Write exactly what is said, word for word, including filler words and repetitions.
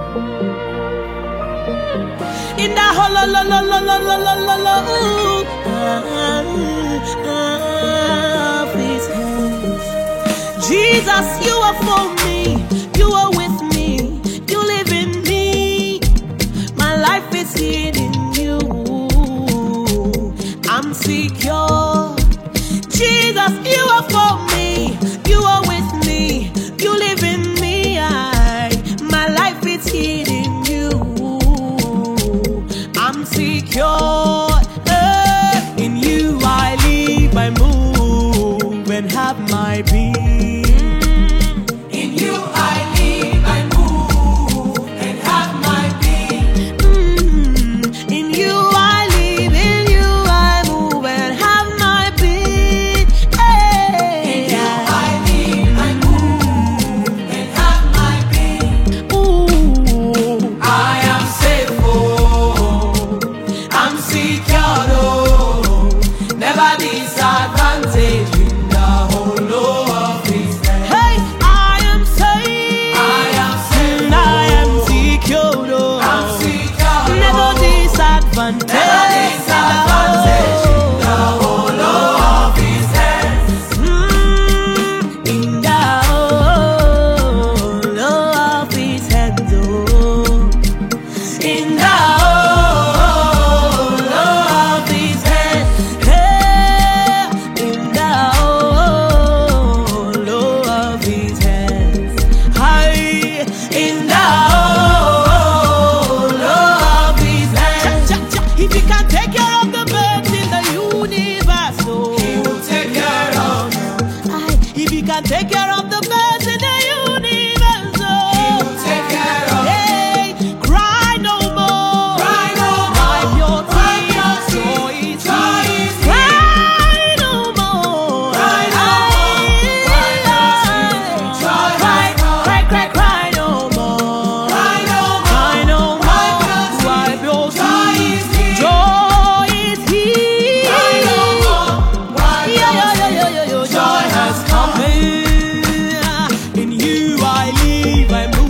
In the hollow, lo, lo, lo, lo, lo, lo, lo, lo, ooh, ah, of His hands. Jesus, you are for me, you are with me, you live in me. My life is hid in you. I'm secure. Jesus, you are for me, you are with me, you live in me. I, my life is hid in you. I'm secure. Eh, in you I live, I move, and have my being. In you I live, I move, and have my being. Mm, in you I live, in you I move, and have my being. Hey. In you I live, I move, and have my being. Ooh. I am safe, oh, I'm secure, oh, never disadvantaged in the hollow of His hand. Hey, I am safe. I am safe, I am secure. Oh. I'm secure, Never disadvantaged. never disadvantaged in the hollow of His hands. Mm, in the hollow of His hands, oh. In the hollow of His hands, hey, in the hollow of His hands, hi, in the hollow of His hands. Cha, cha, cha. If He can take care of the birds in the universe, oh. He will take care of you. Aye, if He can take care of the birds in the universe, He oh. will take care of you. Hey, cry no more. Cry no more. Wipe your Wipe your tears. Joy tears. is Joy here. is Cry no more. Cry no more. Wipe your tears. Joy Cry, is here. cry, cry, cry no more. Cry no more. Cry no Wipe more. your Wipe your tears. Joy tears. is here. Joy is here. Cry no more. Wipe Yo, your yo, yo, yo, tears. yo, yo, Joy has come. In you I live, I move.